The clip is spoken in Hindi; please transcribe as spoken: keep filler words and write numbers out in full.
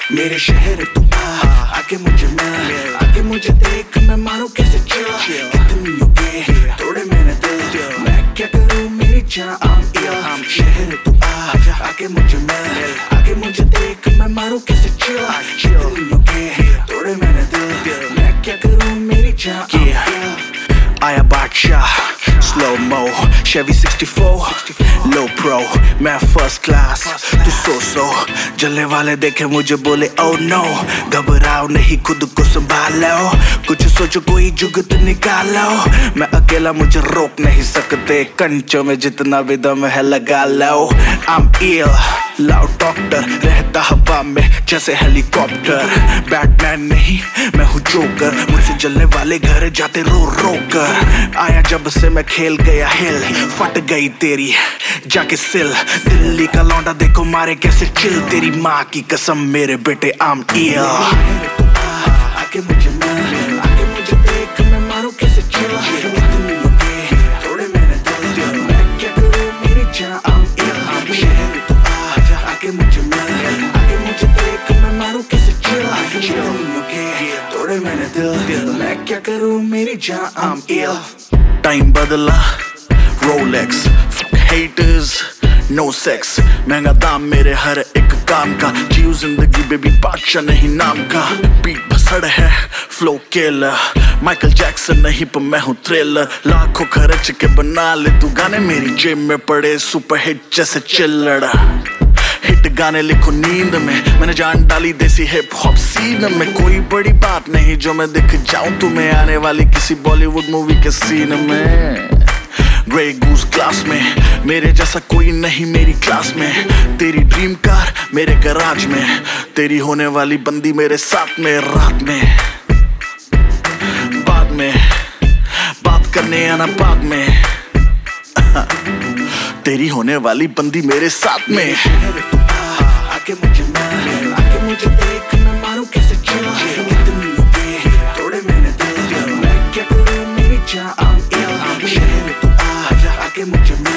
मेरे शहर तू आ, आके मुझे मिल, आके मुझे देख, मैं मारूं कैसे चिल। कितनी योगे तोड़े मैंने दिल, मैं क्या करूं मेरी जान I'm ill। शहर तू आ, आके मुझे मिल, आके मुझे देख, मैं मारूं कैसे चिल। कितनी योगे तोड़े मैंने दिल, मैं क्या करूं मेरी जान I'm ill। आया Badshah slow mo Chevy sixty four low pro, मैं फर्स्ट क्लास तू सो सो। जलने वाले देखे मुझे बोले ओ नो, घबराओ नहीं खुद को संभालो, कुछ सोचो कोई जुगत निकालो। मैं अकेला मुझे रोक नहीं सकते, कंचों में जितना भी दम है लगा लो। I'm ill लाउड डॉक्टर, रहता हवा में जैसे हेलीकॉप्टर। बैटमैन नहीं मैं हूँ जोकर, मुझसे जलने वाले घर जाते रो रो कर। आया जब से मैं खेल गया हिल, फट गई तेरी जाके सिल। दिल्ली का लौंडा देखो मारे कैसे चिल, तेरी माँ की कसम मेरे बेटे I'm ill। आके मुझे मिल, आके मुझे देख, मैं मारूं कैसे चिल। कितनी योगे तोड़े मैंने दिल, मैं क्या करूं मेरी जान I'm ill। शहर तू आ, आके मुझे मिल, आके मुझे देख, मैं मारूं कैसे चिल। कितनी योगे तोड़े मैंने दिल, मैं क्या करूं मेरी जान I'm ill। टाइम बदला रोलेक्स, haters नो सेक्स, महंगा दाम मेरे हर एक काम का। जियो जिंदगी बेबी बादशाह नहीं नाम का। बीट भसड़ है फ्लो केलर, माइकल जैक्सन नहीं पर मैं हूँ थ्रिलर। लाखों खर्च के बना ले तू गाने, मेरी जेब में पड़े सुपर हिट जैसे चिल्लड़। हिट गाने लिखो नींद में, मैंने जान डाली देसी हिप हॉप सीन में। कोई बड़ी बात नहीं जो मैं दिख जाऊं तुम्हें आने वाली किसी बॉलीवुड मूवी के सीन में। ग्रे गूस क्लास में मेरे जैसा कोई नहीं मेरी क्लास में। तेरी ड्रीम कार मेरे गराज में, तेरी होने वाली बंदी मेरे साथ में। रात में बाद में बात करने आना बाद में, तेरी होने वाली बंदी मेरे साथ में। आके मुझे मिल, आके मुझे देख, मैं मारूं कैसे चिल। कितनी योगे तोड़े मैंने दिल, मैं क्या करूं मेरी जान I'm ill। शहर तू आ, आके मुझे